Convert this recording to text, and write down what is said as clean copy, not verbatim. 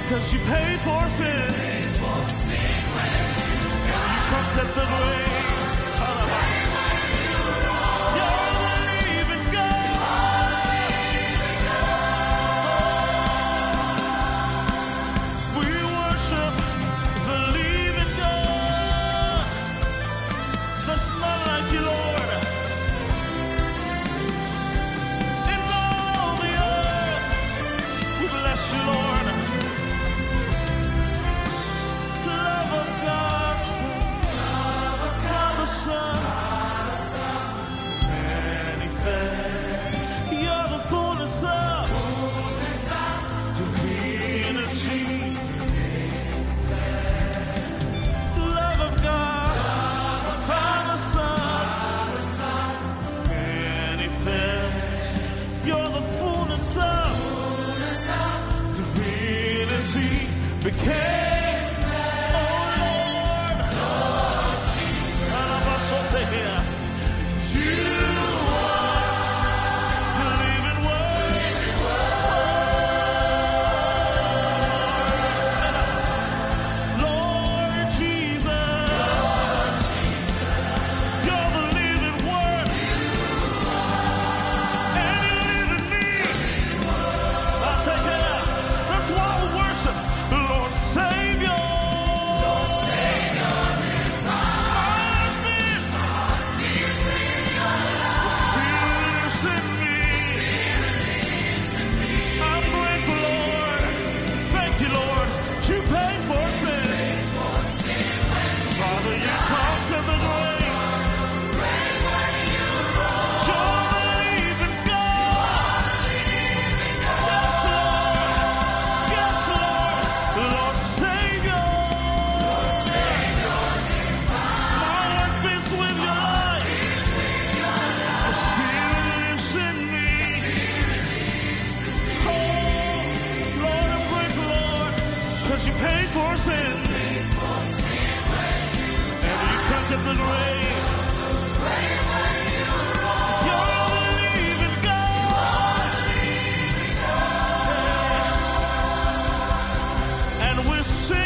'cause you paid for sin. You conquered the grave. You're the living God. We worship the living God. There's none like you, Lord. In all the earth, we bless you, Lord. Love of God, Father, Son, manifest. You're the fullness of divinity. Love of God, Father, Son, manifest. You're the fullness of divinity. Became, oh Lord Jesus. You are the living word. Lord Jesus. You're the living word. And you live in me. I'll take it out. That's why we worship Lord Savior. Lord Savior, heartbeats. The Spirit is in me. I'm grateful, Lord. Thank you, Lord. You paid for sin. Father, you conquered the grave. You're the living God. Yes, Lord. Yes, Lord. Lord Savior. My heart beats with your life. The Spirit lives in me. Oh, Lord, I'm grateful, Lord, 'cause you paid for sin. And you conquered the grave. You're the living God. And we sing.